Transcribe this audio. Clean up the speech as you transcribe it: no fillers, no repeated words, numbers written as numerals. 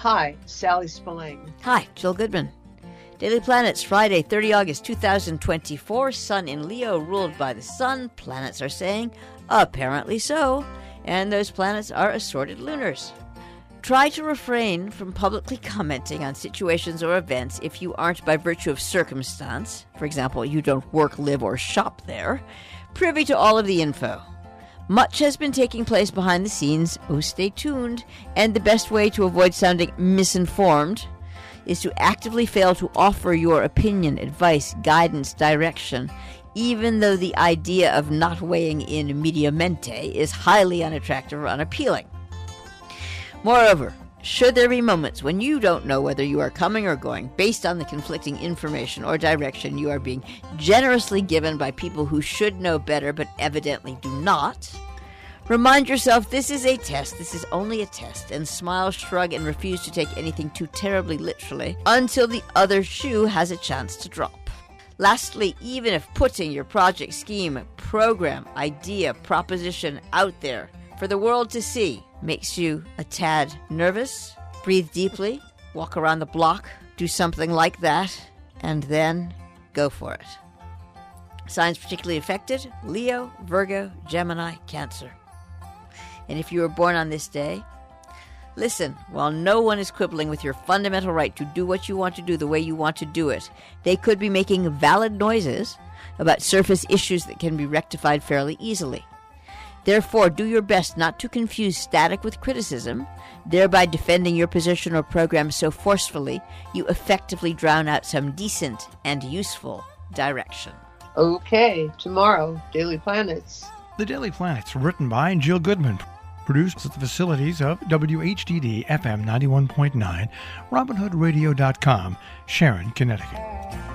Hi, Sally Spillane. Hi, Jill Goodman. Daily Planets, Friday, 30 August 2024. Sun in Leo, ruled by the sun. Planets are saying, apparently so. And those planets are assorted lunars. Try to refrain from publicly commenting on situations or events if you aren't, by virtue of circumstance, for example, you don't work, live, or shop there, privy to all of the info. Much has been taking place behind the scenes. Oh, stay tuned. And the best way to avoid sounding misinformed is to actively fail to offer your opinion, advice, guidance, direction, even though the idea of not weighing in mediamente is highly unattractive or unappealing. Moreover, should there be moments when you don't know whether you are coming or going based on the conflicting information or direction you are being generously given by people who should know better but evidently do not, remind yourself this is a test, this is only a test, and smile, shrug, and refuse to take anything too terribly literally until the other shoe has a chance to drop. Lastly, even if putting your project, scheme, program, idea, proposition out there for the world to see makes you a tad nervous, breathe deeply, walk around the block, do something like that, and then go for it. Signs particularly affected: Leo, Virgo, Gemini, Cancer. And if you were born on this day, listen, while no one is quibbling with your fundamental right to do what you want to do the way you want to do it, they could be making valid noises about surface issues that can be rectified fairly easily. Therefore, do your best not to confuse static with criticism, thereby defending your position or program so forcefully you effectively drown out some decent and useful direction. Okay, tomorrow, Daily Planets. The Daily Planets, written by Jill Goodman, produced at the facilities of WHDD FM 91.9, RobinHoodRadio.com, Sharon, Connecticut.